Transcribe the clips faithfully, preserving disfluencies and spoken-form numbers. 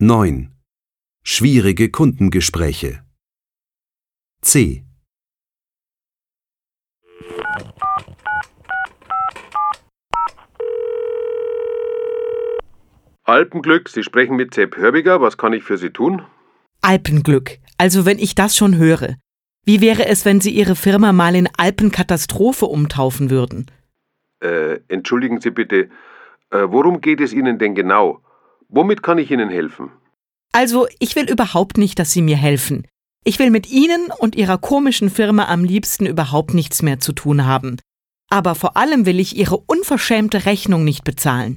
neun. Schwierige Kundengespräche. C. Alpenglück, Sie sprechen mit Sepp Hörbiger. Was kann ich für Sie tun? Alpenglück. Also wenn ich das schon höre. Wie wäre es, wenn Sie Ihre Firma mal in Alpenkatastrophe umtaufen würden? Äh, entschuldigen Sie bitte, äh, worum geht es Ihnen denn genau? Womit kann ich Ihnen helfen? Also, ich will überhaupt nicht, dass Sie mir helfen. Ich will mit Ihnen und Ihrer komischen Firma am liebsten überhaupt nichts mehr zu tun haben. Aber vor allem will ich Ihre unverschämte Rechnung nicht bezahlen.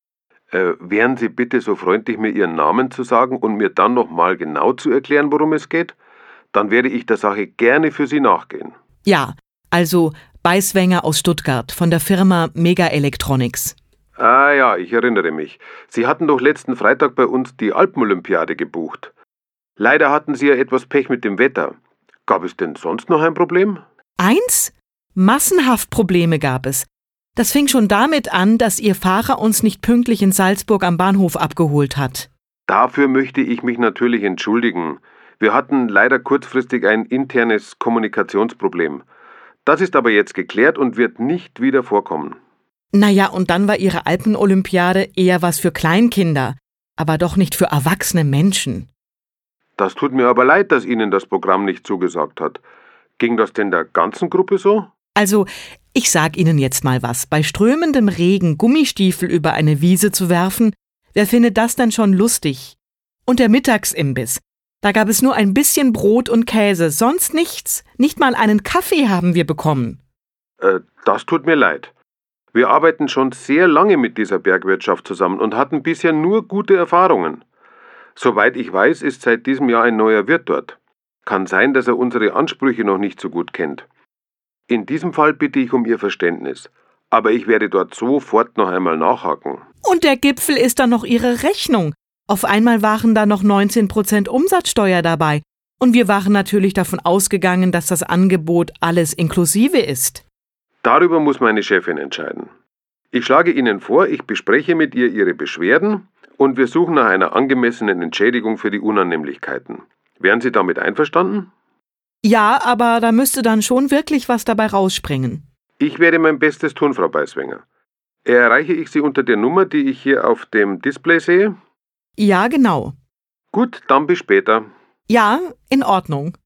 Äh, wären Sie bitte so freundlich, mir Ihren Namen zu sagen und mir dann nochmal genau zu erklären, worum es geht? Dann werde ich der Sache gerne für Sie nachgehen. Ja, also Beiswenger aus Stuttgart von der Firma Mega Electronics. Ah ja, ich erinnere mich. Sie hatten doch letzten Freitag bei uns die Alpenolympiade gebucht. Leider hatten Sie ja etwas Pech mit dem Wetter. Gab es denn sonst noch ein Problem? Eins? Massenhaft Probleme gab es. Das fing schon damit an, dass Ihr Fahrer uns nicht pünktlich in Salzburg am Bahnhof abgeholt hat. Dafür möchte ich mich natürlich entschuldigen. Wir hatten leider kurzfristig ein internes Kommunikationsproblem. Das ist aber jetzt geklärt und wird nicht wieder vorkommen. Naja, und dann war Ihre Alpenolympiade eher was für Kleinkinder, aber doch nicht für erwachsene Menschen. Das tut mir aber leid, dass Ihnen das Programm nicht zugesagt hat. Ging das denn der ganzen Gruppe so? Also, ich sag Ihnen jetzt mal was. Bei strömendem Regen Gummistiefel über eine Wiese zu werfen, wer findet das denn schon lustig? Und der Mittagsimbiss. Da gab es nur ein bisschen Brot und Käse, sonst nichts. Nicht mal einen Kaffee haben wir bekommen. Äh, das tut mir leid. Wir arbeiten schon sehr lange mit dieser Bergwirtschaft zusammen und hatten bisher nur gute Erfahrungen. Soweit ich weiß, ist seit diesem Jahr ein neuer Wirt dort. Kann sein, dass er unsere Ansprüche noch nicht so gut kennt. In diesem Fall bitte ich um Ihr Verständnis. Aber ich werde dort sofort noch einmal nachhaken. Und der Gipfel ist dann noch Ihre Rechnung. Auf einmal waren da noch neunzehn Prozent Umsatzsteuer dabei. Und wir waren natürlich davon ausgegangen, dass das Angebot alles inklusive ist. Darüber muss meine Chefin entscheiden. Ich schlage Ihnen vor, ich bespreche mit ihr Ihre Beschwerden und wir suchen nach einer angemessenen Entschädigung für die Unannehmlichkeiten. Wären Sie damit einverstanden? Ja, aber da müsste dann schon wirklich was dabei rausspringen. Ich werde mein Bestes tun, Frau Beiswenger. Erreiche ich Sie unter der Nummer, die ich hier auf dem Display sehe? Ja, genau. Gut, dann bis später. Ja, in Ordnung.